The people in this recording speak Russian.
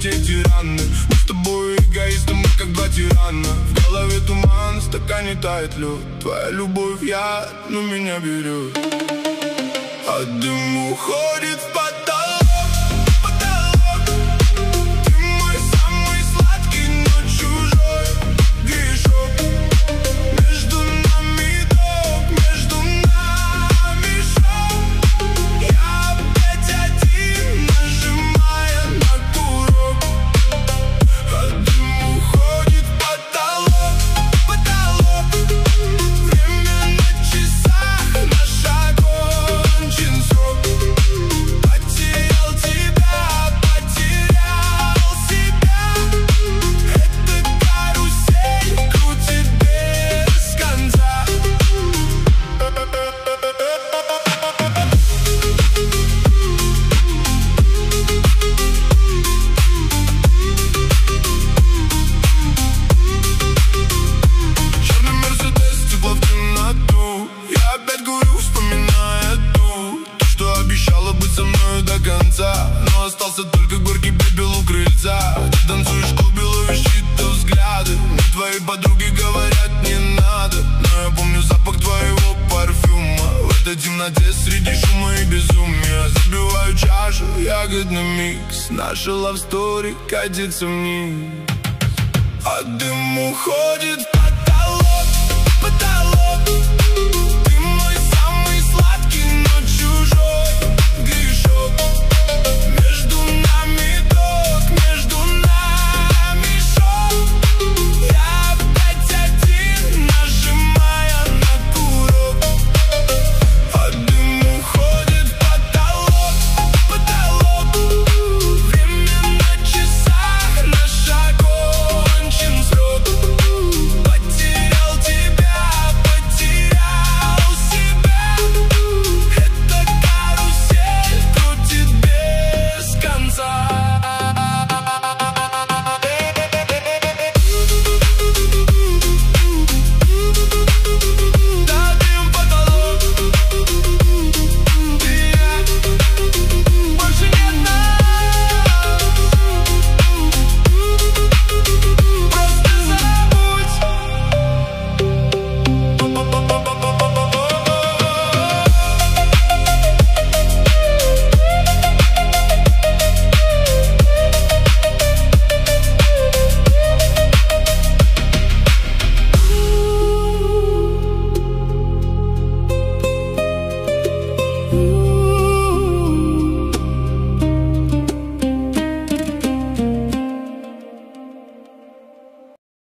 забыть эти раны. Мы с тобой эгоисты, мы как два тирана. В голове туман, в стакане тает лед. Твоя любовь яд, но меня берет. А дым уходит в потолок, потолок. Ты мой самый сладкий, но чужой грешок. Между нами ток, между нами шок. Я опять один, нажимая на курок. А дым уходит в потолок, потолок. Время на часах, наш окончен срок. Потерял тебя, потерял себя. Эта карусель крутит без конца. Черный Мерседес, стекло в темноту. Я опять говорю, вспоминая то, что обещала быть со мною до конца. Но остался только горький пепел у крыльца. Ты танцуешь в клубе, ловишь чьи-то взгляды. Мне твои подруги говорят, не надо. Но я помню запах твоего парфюма. В этой темноте среди шума и безумия забиваю чашу, ягодный микс. Наша love story катится вниз. А дым уходит.